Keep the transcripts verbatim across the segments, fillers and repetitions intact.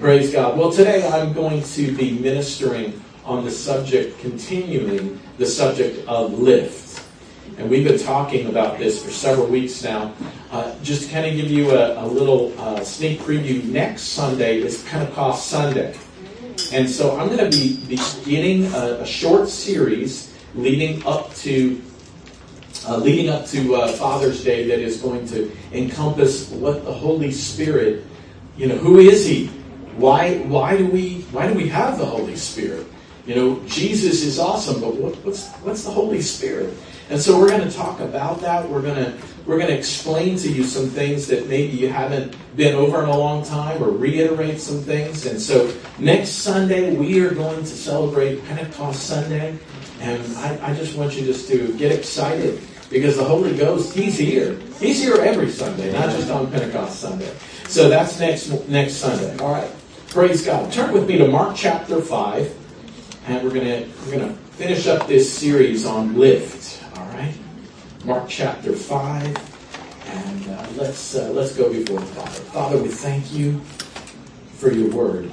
Praise God. Well, today I'm going to be ministering on the subject, continuing the subject of lift. And we've been talking about this for several weeks now. Uh, just to kind of give you a, a little uh, sneak preview, next Sunday is Pentecost Sunday. And so I'm going to be beginning a, a short series leading up to uh, leading up to uh, Father's Day that is going to encompass what the Holy Spirit, you know, who is He? Why why do we why do we have the Holy Spirit? You know, Jesus is awesome, but what, what's what's the Holy Spirit? And so we're going to talk about that. We're going to we're going to explain to you some things that maybe you haven't been over in a long time, or reiterate some things. And so next Sunday we are going to celebrate Pentecost Sunday, and I, I just want you just to get excited because the Holy Ghost, He's here. He's here every Sunday, not just on Pentecost Sunday. So that's next next Sunday. All right. Praise God. Turn with me to Mark chapter five, and we're gonna we're gonna finish up this series on lift. All right, Mark chapter five, and uh, let's uh, let's go before the Father. Father, we thank you for your word.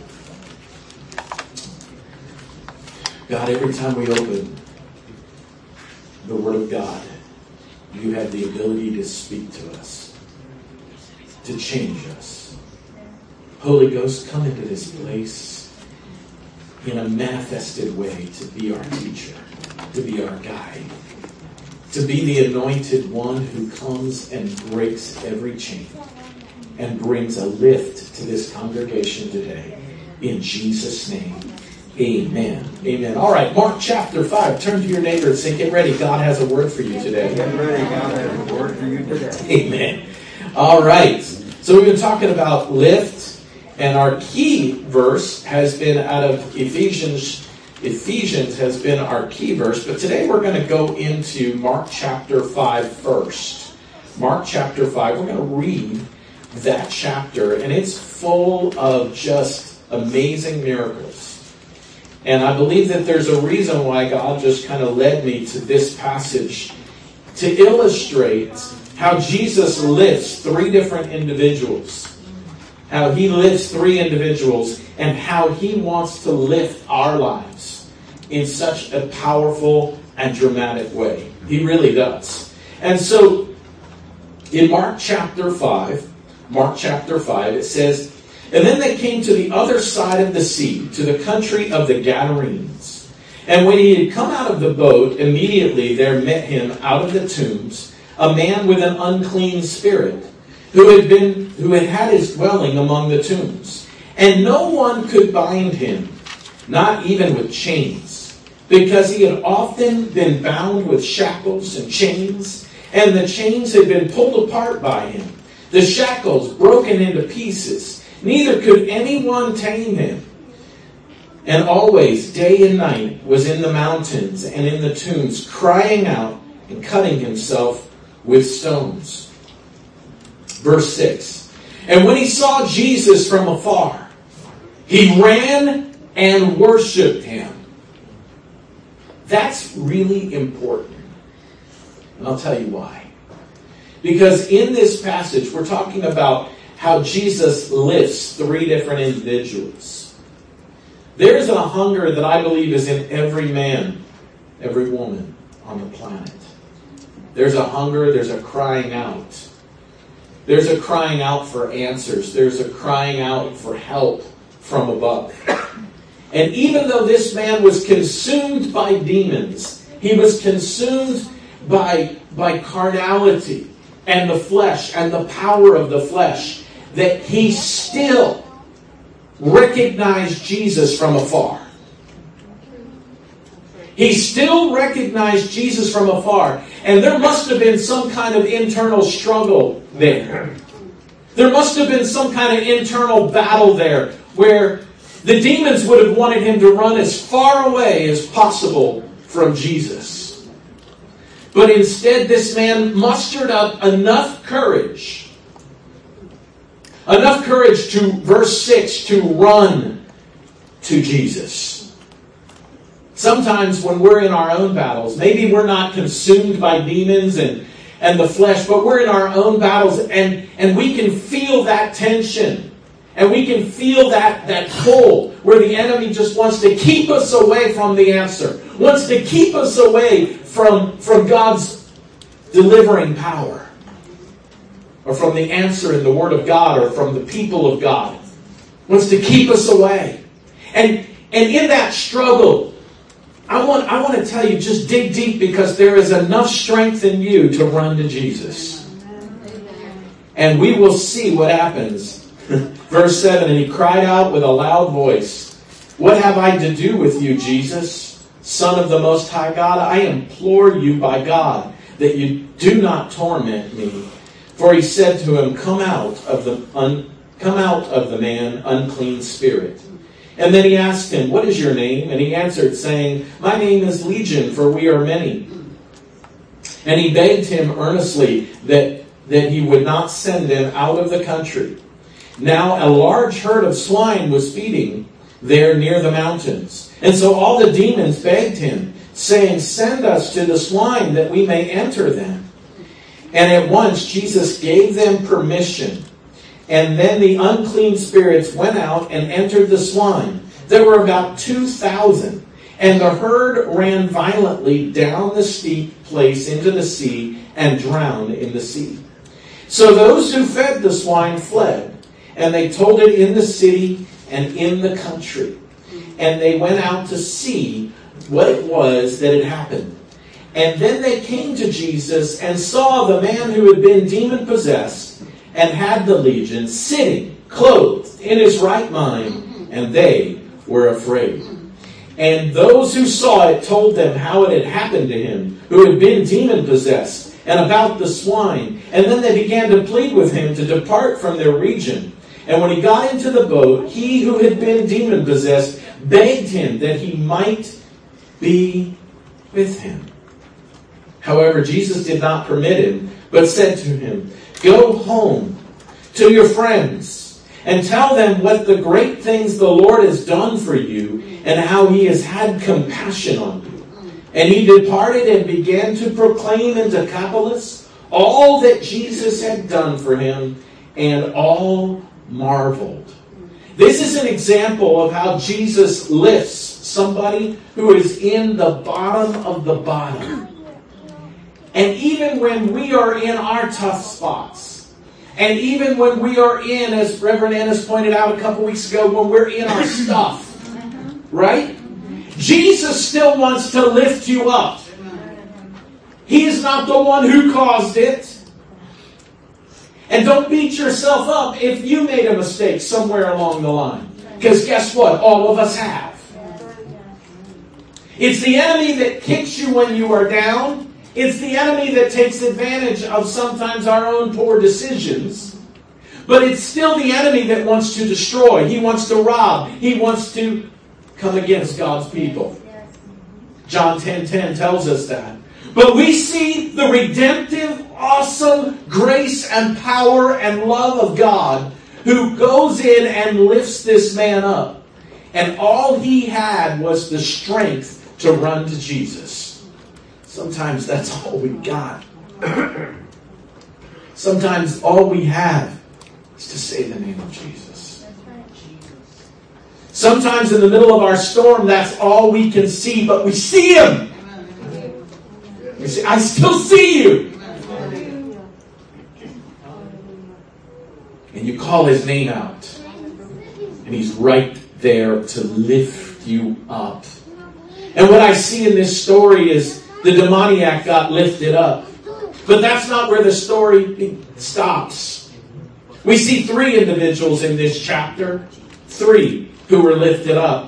God, every time we open the Word of God, you have the ability to speak to us, to change us. Holy Ghost, come into this place in a manifested way to be our teacher, to be our guide, to be the anointed one who comes and breaks every chain and brings a lift to this congregation today. In Jesus' name, amen. Amen. All right, Mark chapter five. Turn to your neighbor and say, get ready. God has a word for you today. Get ready. God has a word for you today. Amen. All right. So we've been talking about lift. And our key verse has been out of Ephesians. Ephesians has been our key verse. But today we're going to go into Mark chapter five first. Mark chapter five. We're going to read that chapter. And it's full of just amazing miracles. And I believe that there's a reason why God just kind of led me to this passage to illustrate how Jesus lifts three different individuals. How He lifts three individuals and how He wants to lift our lives in such a powerful and dramatic way. He really does. And so in Mark chapter five, Mark chapter five, it says, and then they came to the other side of the sea, to the country of the Gadarenes. And when he had come out of the boat, immediately there met him out of the tombs a man with an unclean spirit, who had been, who had had his dwelling among the tombs. And no one could bind him, not even with chains, because he had often been bound with shackles and chains, and the chains had been pulled apart by him, the shackles broken into pieces. Neither could anyone tame him. And always, day and night, was in the mountains and in the tombs, crying out and cutting himself with stones. Verse six. And when he saw Jesus from afar, he ran and worshipped him. That's really important. And I'll tell you why. Because in this passage, we're talking about how Jesus lifts three different individuals. There is a hunger that I believe is in every man, every woman on the planet. There's a hunger, there's a crying out. There's a crying out for answers. There's a crying out for help from above. And even though this man was consumed by demons, he was consumed by, by carnality and the flesh and the power of the flesh, that he still recognized Jesus from afar. He still recognized Jesus from afar. And there must have been some kind of internal struggle there. There must have been some kind of internal battle there where the demons would have wanted him to run as far away as possible from Jesus. But instead, this man mustered up enough courage, enough courage to, verse six, to run to Jesus. Sometimes when we're in our own battles, maybe we're not consumed by demons and, and the flesh, but we're in our own battles and, and we can feel that tension. And we can feel that, that pull where the enemy just wants to keep us away from the answer. Wants to keep us away from, from God's delivering power. Or from the answer in the Word of God, or from the people of God. Wants to keep us away. And, and in that struggle, I want, I want to tell you, just dig deep, because there is enough strength in you to run to Jesus. And we will see what happens. Verse seven, and he cried out with a loud voice, "What have I to do with you, Jesus, Son of the Most High God? I implore you by God that you do not torment me." For he said to him, Come out of the un, come out of the man, unclean spirit. And then he asked him, "What is your name?" And he answered, saying, "My name is Legion, for we are many." And he begged him earnestly that, that he would not send him out of the country. Now a large herd of swine was feeding there near the mountains. And so all the demons begged him, saying, "Send us to the swine that we may enter them." And at once Jesus gave them permission. And then the unclean spirits went out and entered the swine. There were about two thousand. And the herd ran violently down the steep place into the sea and drowned in the sea. So those who fed the swine fled. And they told it in the city and in the country. And they went out to see what it was that had happened. And then they came to Jesus and saw the man who had been demon-possessed and had the legion sitting, clothed, in his right mind. And they were afraid. And those who saw it told them how it had happened to him who had been demon-possessed, and about the swine. And then they began to plead with him to depart from their region. And when he got into the boat, he who had been demon-possessed begged him that he might be with him. However, Jesus did not permit him, but said to him, "Go home to your friends and tell them what the great things the Lord has done for you and how he has had compassion on you." And he departed and began to proclaim in Decapolis all that Jesus had done for him, and all marveled. This is an example of how Jesus lifts somebody who is in the bottom of the bottom. And even when we are in our tough spots, and even when we are in, as Reverend Ennis pointed out a couple weeks ago, when we're in our stuff, right? Jesus still wants to lift you up. He is not the one who caused it. And don't beat yourself up if you made a mistake somewhere along the line. Because guess what? All of us have. It's the enemy that kicks you when you are down. It's the enemy that takes advantage of sometimes our own poor decisions. But it's still the enemy that wants to destroy. He wants to rob. He wants to come against God's people. John ten ten tells us that. But we see the redemptive, awesome grace and power and love of God who goes in and lifts this man up. And all he had was the strength to run to Jesus. Sometimes that's all we got. Sometimes all we have is to say the name of Jesus. Sometimes in the middle of our storm, that's all we can see, but we see him. We say, "I still see you." And you call his name out. And he's right there to lift you up. And what I see in this story is the demoniac got lifted up. But that's not where the story stops. We see three individuals in this chapter. Three who were lifted up.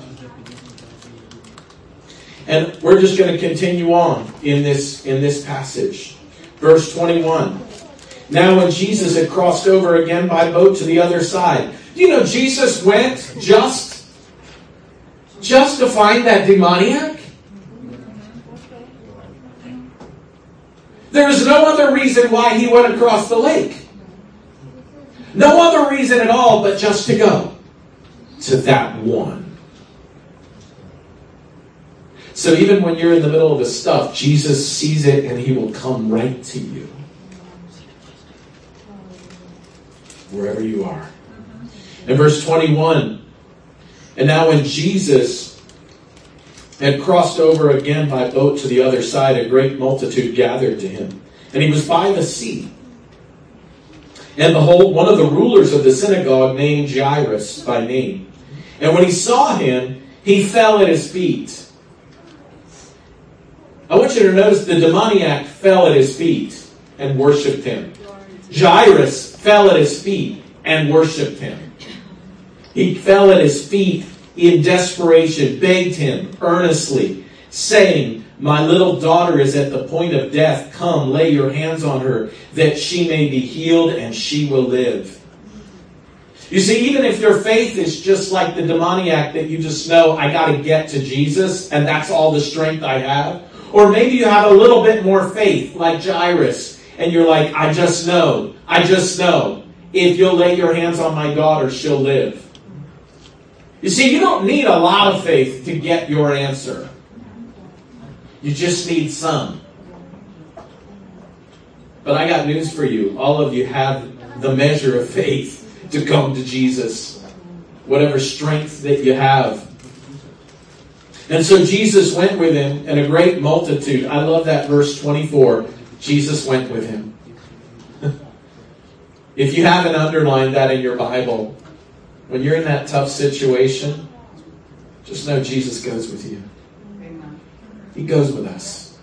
And we're just going to continue on in this, in this passage. Verse twenty-one. Now when Jesus had crossed over again by boat to the other side. Do you know Jesus went just, just to find that demoniac? There is no other reason why he went across the lake. No other reason at all but just to go to that one. So even when you're in the middle of the stuff, Jesus sees it and he will come right to you. Wherever you are. In verse twenty-one, and now when Jesus had crossed over again by boat to the other side, a great multitude gathered to him. And he was by the sea. And behold, one of the rulers of the synagogue, named Jairus by name. And when he saw him, he fell at his feet. I want you to notice the demoniac fell at his feet and worshipped him. Jairus fell at his feet and worshipped him. He fell at his feet in desperation, begged him earnestly, saying, "My little daughter is at the point of death. Come, lay your hands on her, that she may be healed and she will live." You see, even if your faith is just like the demoniac, that you just know, I got to get to Jesus, and that's all the strength I have. Or maybe you have a little bit more faith, like Jairus, and you're like, I just know, I just know, if you'll lay your hands on my daughter, she'll live. You see, you don't need a lot of faith to get your answer. You just need some. But I got news for you. All of you have the measure of faith to come to Jesus. Whatever strength that you have. And so Jesus went with him, and a great multitude. I love that verse twenty-four. Jesus went with him. If you haven't underlined that in your Bible, when you're in that tough situation, just know Jesus goes with you. Amen. He goes with us.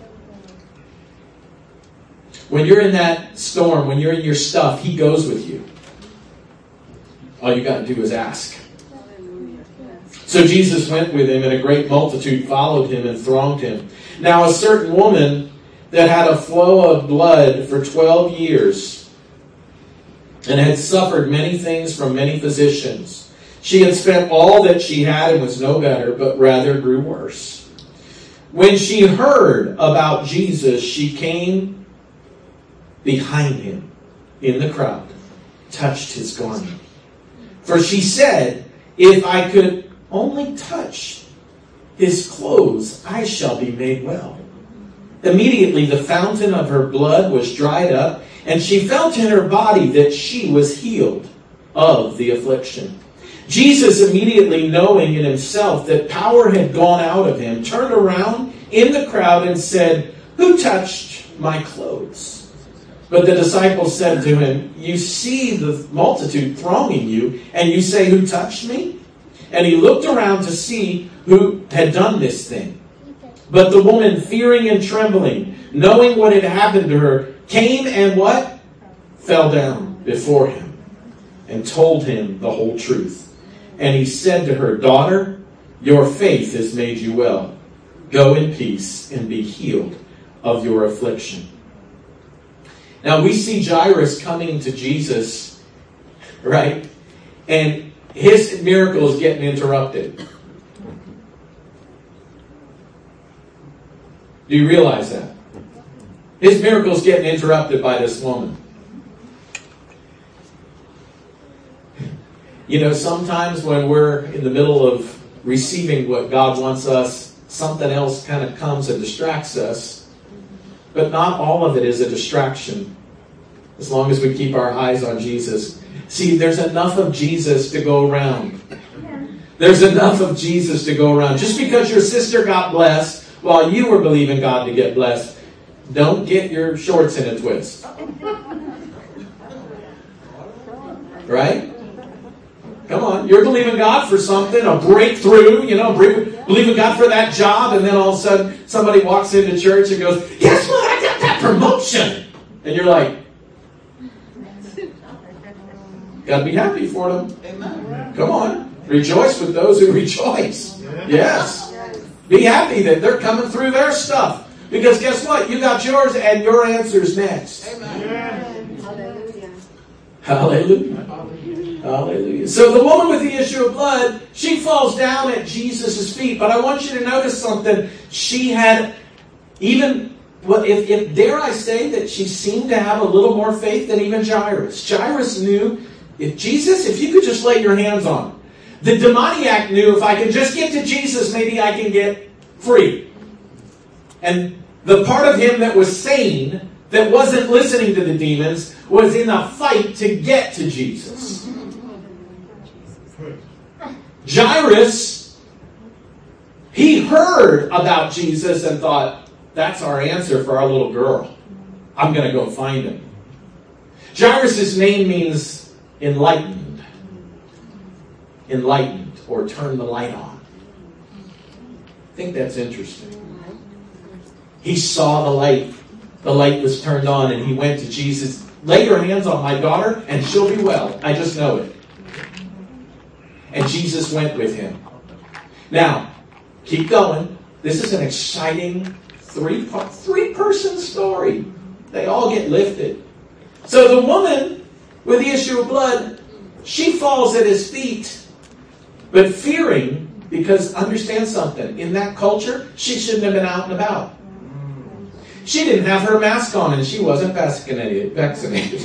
When you're in that storm, when you're in your stuff, He goes with you. All you got to do is ask. So Jesus went with him, and a great multitude followed him and thronged him. Now a certain woman that had a flow of blood for twelve years, and had suffered many things from many physicians. She had spent all that she had and was no better, but rather grew worse. When she heard about Jesus, she came behind him in the crowd, touched his garment. For she said, if I could only touch his clothes, I shall be made well. Immediately the fountain of her blood was dried up, and she felt in her body that she was healed of the affliction. Jesus, immediately knowing in himself that power had gone out of him, turned around in the crowd and said, "Who touched my clothes?" But the disciples said to him, "You see the multitude thronging you, and you say, 'Who touched me?'" And he looked around to see who had done this thing. But the woman, fearing and trembling, knowing what had happened to her, came and what? Fell down before him and told him the whole truth. And he said to her, "Daughter, your faith has made you well. Go in peace and be healed of your affliction." Now we see Jairus coming to Jesus, right? And his miracle is getting interrupted. Do you realize that? His miracle is getting interrupted by this woman. You know, sometimes when we're in the middle of receiving what God wants us, something else kind of comes and distracts us. But not all of it is a distraction, as long as we keep our eyes on Jesus. See, there's enough of Jesus to go around. There's enough of Jesus to go around. Just because your sister got blessed while you were believing God to get blessed, don't get your shorts in a twist. Right? Come on. You're believing God for something, a breakthrough, you know, believing God for that job, and then all of a sudden somebody walks into church and goes, "Guess what? I got that promotion." And you're like, got to be happy for them. Amen. Come on. Rejoice with those who rejoice. Yes. Be happy that they're coming through their stuff. Because guess what? You got yours and your answer's next. Amen. Hallelujah. Hallelujah. Hallelujah. So the woman with the issue of blood, she falls down at Jesus' feet. But I want you to notice something. She had even, well, if, if dare I say that she seemed to have a little more faith than even Jairus. Jairus knew, if Jesus, if you could just lay your hands on him. The demoniac knew, if I can just get to Jesus, maybe I can get free. And the part of him that was sane, that wasn't listening to the demons, was in a fight to get to Jesus. Jairus, he heard about Jesus and thought, that's our answer for our little girl. I'm going to go find him. Jairus' name means enlightened. Enlightened, or turn the light on. I think that's interesting. He saw the light. The light was turned on, and he went to Jesus. Lay your hands on my daughter, and she'll be well. I just know it. And Jesus went with him. Now, keep going. This is an exciting three, three-person story. They all get lifted. So the woman with the issue of blood, she falls at his feet, but fearing, because understand something, in that culture, she shouldn't have been out and about. She didn't have her mask on, and she wasn't vaccinated. vaccinated.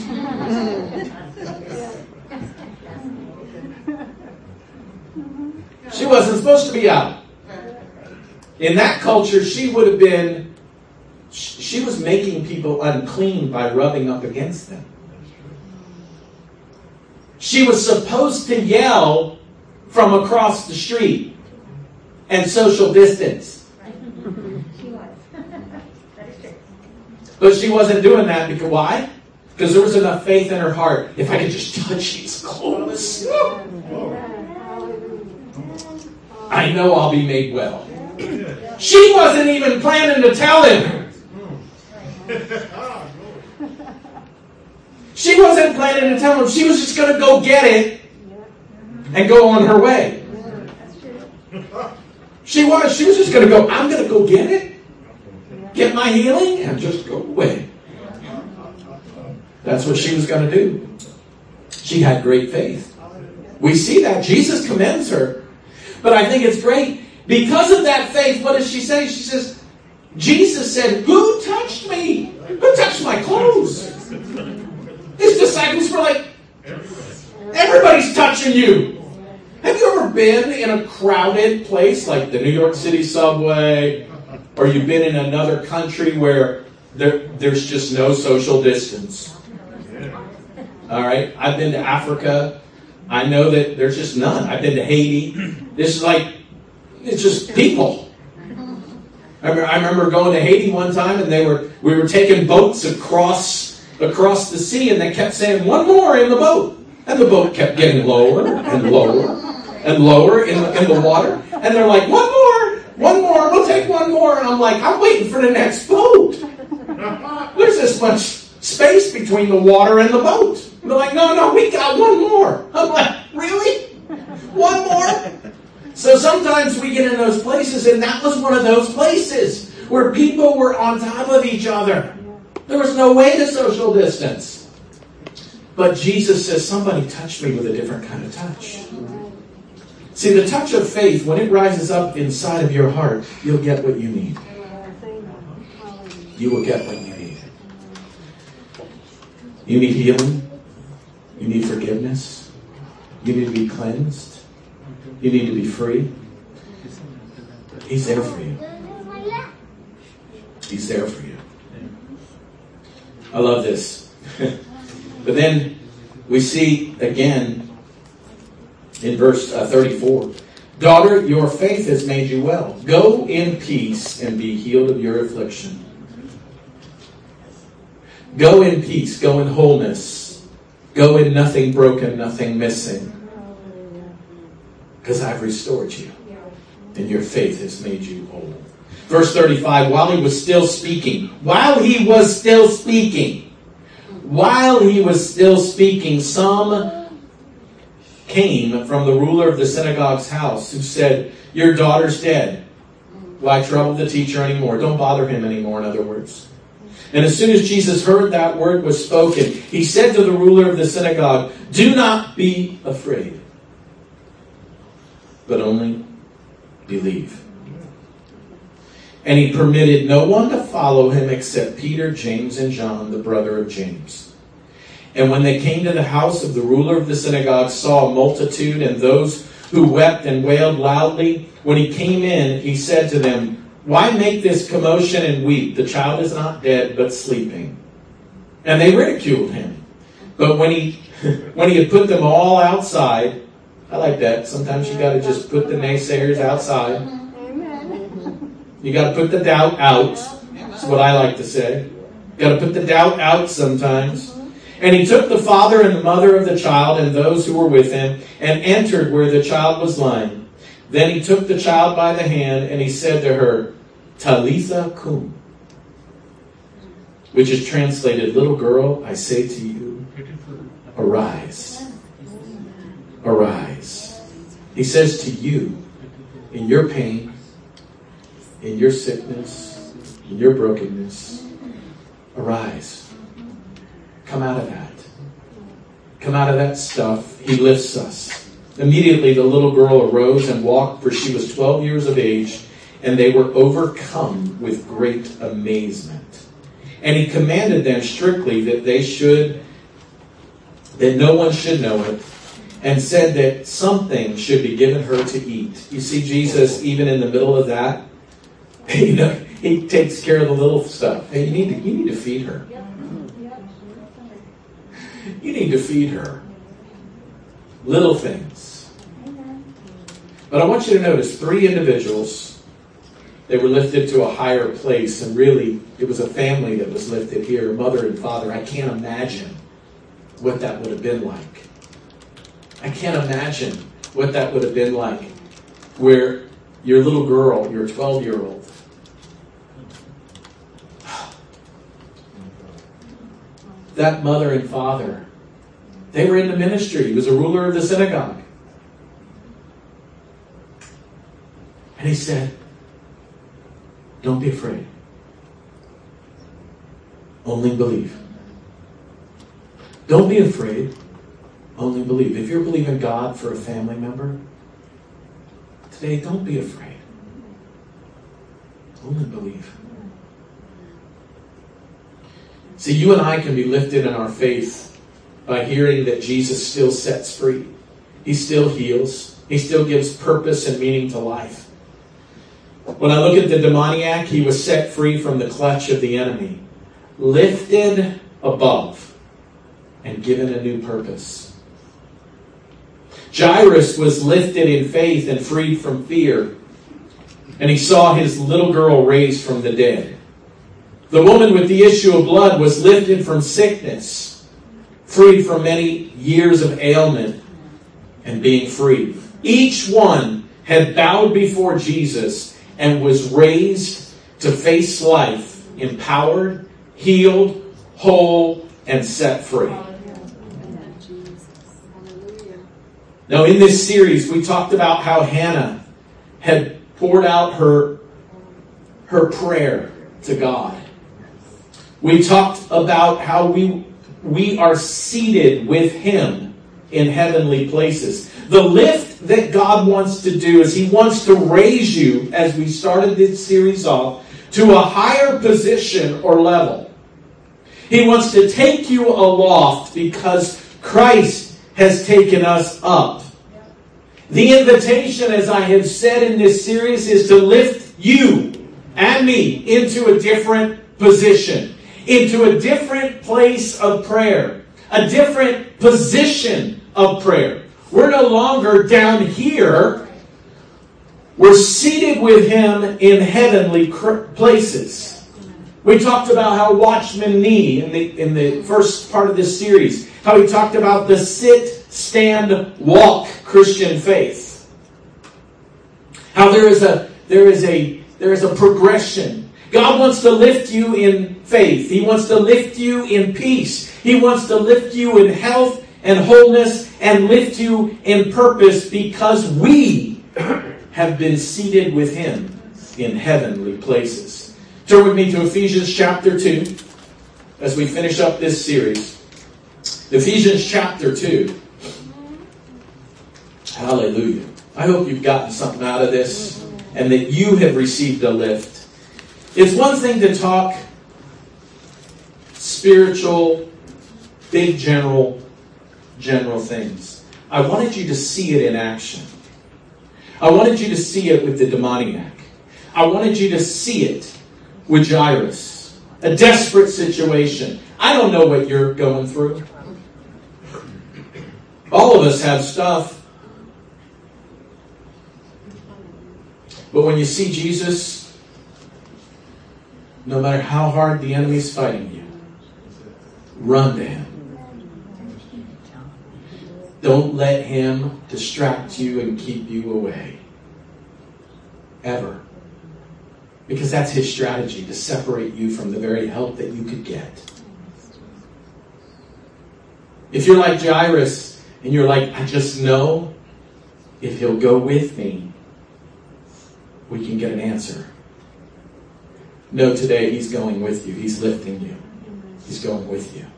She wasn't supposed to be out. In that culture, she would have been, she was making people unclean by rubbing up against them. She was supposed to yell from across the street and social distance. She was. That is true. But she wasn't doing that because why? Because there was enough faith in her heart. If I could just touch these clothes, I know I'll be made well. She wasn't even planning to tell him. She wasn't planning to tell him. She was just going to go get it and go on her way. She was. She was just going to go, I'm going to go get it, get my healing, and just go away. That's what she was going to do. She had great faith. We see that. Jesus commends her. But I think it's great. Because of that faith, what does she say? She says, Jesus said, who touched me? Who touched my clothes? His disciples were like, everybody's touching you. Have you ever been in a crowded place like the New York City subway? Or you've been in another country where there, there's just no social distance? All right? I've been to Africa. I know that there's just none. I've been to Haiti. This is like, it's just people. I remember, I remember going to Haiti one time, and they were we were taking boats across across the sea, and they kept saying, one more in the boat. And the boat kept getting lower and lower and lower in the, in the water. And they're like, one more, one more, we'll take one more. And I'm like, I'm waiting for the next boat. There's this much space between the water and the boat. And they're like, no, no, we got one more. I'm like, really? One more? So sometimes we get in those places, and that was one of those places where people were on top of each other. There was no way to social distance. But Jesus says, somebody touched me with a different kind of touch. See, the touch of faith, when it rises up inside of your heart, you'll get what you need. You will get what you need. You need healing. You need forgiveness. You need to be cleansed. You need to be free. He's there for you. He's there for you. I love this. But then we see again in verse uh, thirty-four. Daughter, your faith has made you well. Go in peace and be healed of your affliction. Go in peace. Go in wholeness. Go in nothing broken, nothing missing. Because I've restored you. And your faith has made you whole. Verse thirty-five, while he was still speaking, while he was still speaking, while he was still speaking, some came from the ruler of the synagogue's house who said, your daughter's dead. Why trouble the teacher anymore? Don't bother him anymore, in other words. And as soon as Jesus heard that word was spoken, he said to the ruler of the synagogue, do not be afraid, but only believe. And he permitted no one to follow him except Peter, James, and John, the brother of James. And when they came to the house of the ruler of the synagogue, saw a multitude and those who wept and wailed loudly. When he came in, he said to them, why make this commotion and weep? The child is not dead, but sleeping. And they ridiculed him. But when he, when he had put them all outside, I like that. Sometimes you got to just put the naysayers outside. You got to put the doubt out. That's what I like to say. Got to put the doubt out sometimes. And he took the father and the mother of the child and those who were with him and entered where the child was lying. Then he took the child by the hand and he said to her, Talitha cum, which is translated, little girl, I say to you, arise. Arise. He says to you, in your pain, in your sickness, in your brokenness, arise. Come out of that. Come out of that stuff. He lifts us. Immediately the little girl arose and walked, for she was twelve years of age, and they were overcome with great amazement. And he commanded them strictly that they should, that no one should know it, and said that something should be given her to eat. You see, Jesus, even in the middle of that, you know, he takes care of the little stuff. Hey, you need to, you need to feed her. You need to feed her. Little things. But I want you to notice three individuals. They were lifted to a higher place, and really, it was a family that was lifted here, mother and father. I can't imagine what that would have been like. I can't imagine what that would have been like, where your little girl, your twelve-year-old, that mother and father, they were in the ministry. He was a ruler of the synagogue. And he said, don't be afraid. Only believe. Don't be afraid. Only believe. If you're believing God for a family member, today don't be afraid. Only believe. See, you and I can be lifted in our faith by hearing that Jesus still sets free. He still heals. He still gives purpose and meaning to life. When I look at the demoniac, he was set free from the clutch of the enemy, lifted above, and given a new purpose. Jairus was lifted in faith and freed from fear, and he saw his little girl raised from the dead. The woman with the issue of blood was lifted from sickness, freed from many years of ailment, and being free. Each one had bowed before Jesus and was raised to face life, empowered, healed, whole, and set free. Now, in this series, we talked about how Hannah had poured out her, her prayer to God. We talked about how we, we are seated with Him in heavenly places. The lift that God wants to do is He wants to raise you, as we started this series off, to a higher position or level. He wants to take you aloft because Christ has taken us up. The invitation, as I have said in this series, is to lift you and me into a different position, into a different place of prayer, a different position of prayer. We're no longer down here. We're seated with Him in heavenly places. We talked about how Watchman Nee, in the, in the first part of this series, how he talked about the sit, stand, walk Christian faith. How there is a, there is a, there is a progression. God wants to lift you in faith. He wants to lift you in peace. He wants to lift you in health and wholeness, and lift you in purpose, because we have been seated with Him in heavenly places. Turn with me to Ephesians chapter two as we finish up this series. Ephesians chapter two. Hallelujah. I hope you've gotten something out of this and that you have received a lift. It's one thing to talk spiritual, big general general things. I wanted you to see it in action. I wanted you to see it with the demoniac. I wanted you to see it with Jairus. A desperate situation. I don't know what you're going through. All of us have stuff. But when you see Jesus, no matter how hard the enemy's fighting you, run to him. Don't let him distract you and keep you away. Ever. Because that's his strategy, to separate you from the very help that you could get. If you're like Jairus and you're like, I just know if he'll go with me, we can get an answer. No, today he's going with you. He's lifting you. He's going with you.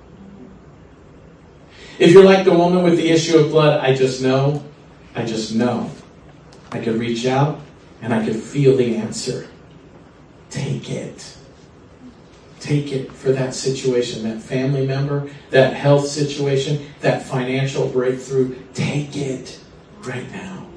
If you're like the woman with the issue of blood, I just know, I just know. I could reach out and I could feel the answer. Take it. Take it for that situation, that family member, that health situation, that financial breakthrough. Take it right now.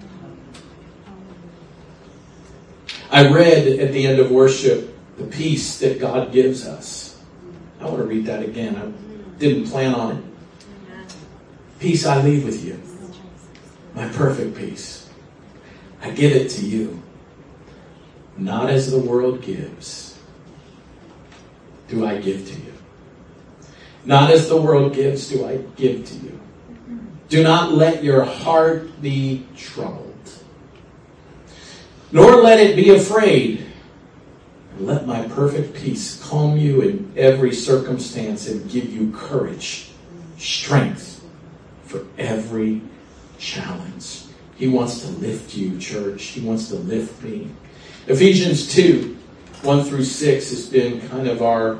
I read at the end of worship the peace that God gives us. I want to read that again. I didn't plan on it. Peace I leave with you. My perfect peace. I give it to you. Not as the world gives, do I give to you. Not as the world gives, do I give to you. Do not let your heart be troubled, nor let it be afraid. Let my perfect peace calm you in every circumstance and give you courage, strength for every challenge. He wants to lift you, church. He wants to lift me. Ephesians two, one through six has been kind of our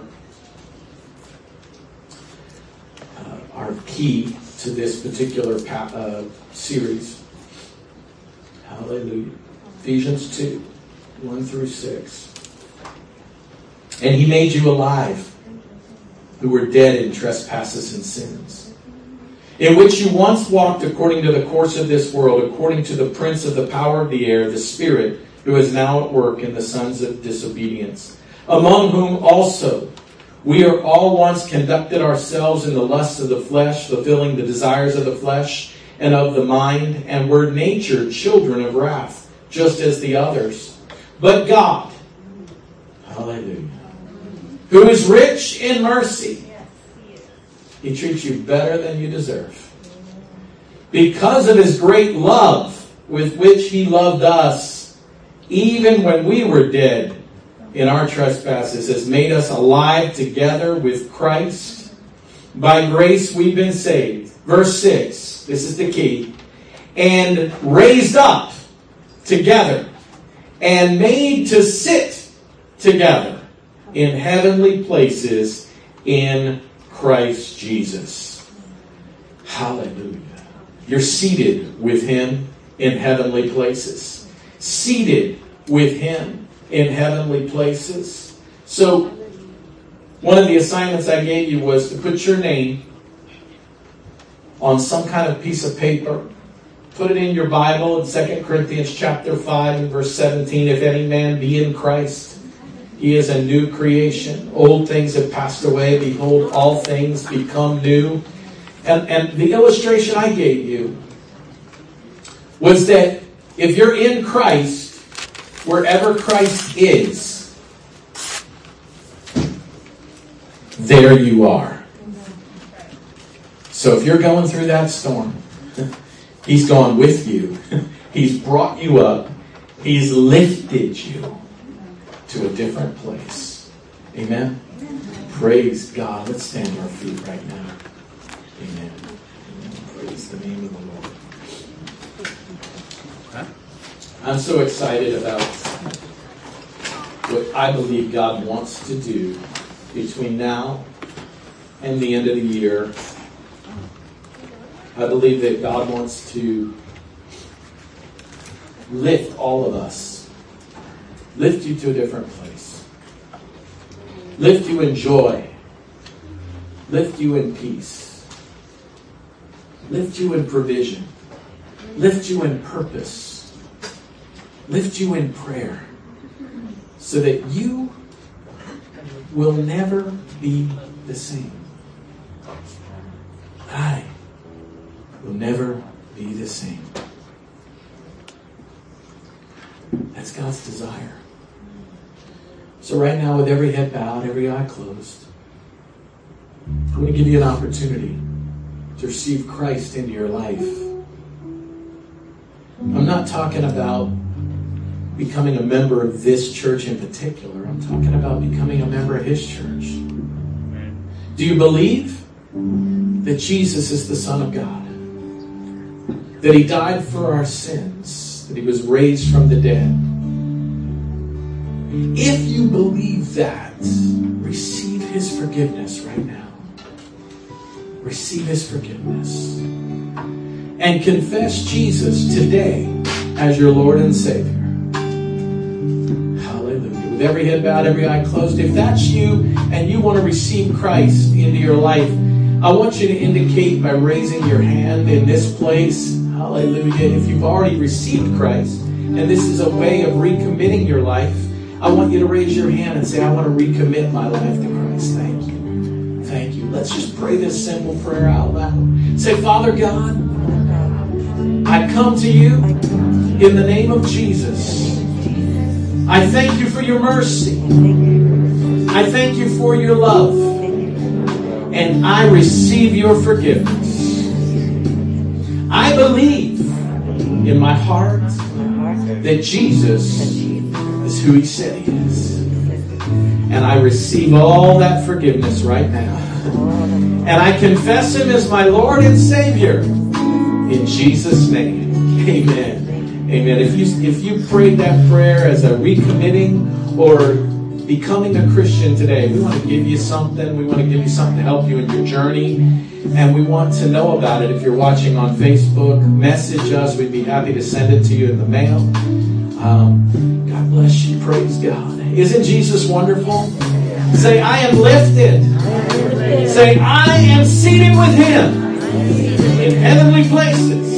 uh, our key to this particular pa- uh, series. Hallelujah. Ephesians two, one through six. And he made you alive, who were dead in trespasses and sins, in which you once walked according to the course of this world, according to the prince of the power of the air, the spirit who is now at work in the sons of disobedience, among whom also we are all once conducted ourselves in the lusts of the flesh, fulfilling the desires of the flesh and of the mind, and were natured children of wrath, just as the others. But God, hallelujah, who is rich in mercy, he treats you better than you deserve. Because of his great love with which he loved us, even when we were dead in our trespasses, has made us alive together with Christ. By grace we've been saved. Verse six, this is the key. And raised up together and made to sit together in heavenly places in Christ Jesus. Hallelujah. You're seated with him in heavenly places. Seated with him in heavenly places. So, one of the assignments I gave you was to put your name on some kind of piece of paper. Put it in your Bible in Second Corinthians chapter five and verse seventeen. If any man be in Christ, he is a new creation. Old things have passed away. Behold, all things become new. And, and the illustration I gave you was that if you're in Christ, wherever Christ is, there you are. So if you're going through that storm, he's gone with you. He's brought you up. He's lifted you to a different place. Amen? Praise God. Let's stand on our feet right now. Amen. Praise the name of the Lord. I'm so excited about what I believe God wants to do between now and the end of the year. I believe that God wants to lift all of us. Lift you to a different place. Lift you in joy. Lift you in peace. Lift you in provision. Lift you in purpose. Lift you in prayer. So that you will never be the same. I will never be the same. That's God's desire. So right now, with every head bowed, every eye closed, I'm going to give you an opportunity to receive Christ into your life. I'm not talking about becoming a member of this church in particular. I'm talking about becoming a member of His church. Do you believe that Jesus is the Son of God? That He died for our sins? That He was raised from the dead? If you believe that, receive His forgiveness right now. Receive His forgiveness. And confess Jesus today as your Lord and Savior. Hallelujah. With every head bowed, every eye closed, if that's you and you want to receive Christ into your life, I want you to indicate by raising your hand in this place. Hallelujah. If you've already received Christ, and this is a way of recommitting your life, I want you to raise your hand and say, I want to recommit my life to Christ. Thank you. Thank you. Let's just pray this simple prayer out loud. Say, Father God, I come to you in the name of Jesus. I thank you for your mercy. I thank you for your love. And I receive your forgiveness. I believe in my heart that Jesus is who He said He is. And I receive all that forgiveness right now. And I confess Him as my Lord and Savior. In Jesus' name. Amen. Amen. If you, if you prayed that prayer as a recommitting or becoming a Christian today, we want to give you something. We want to give you something to help you in your journey. And we want to know about it. If you're watching on Facebook, message us. We'd be happy to send it to you in the mail. Um, God bless you. Praise God. Isn't Jesus wonderful? Say, I am lifted. Say, I am seated with Him in heavenly places.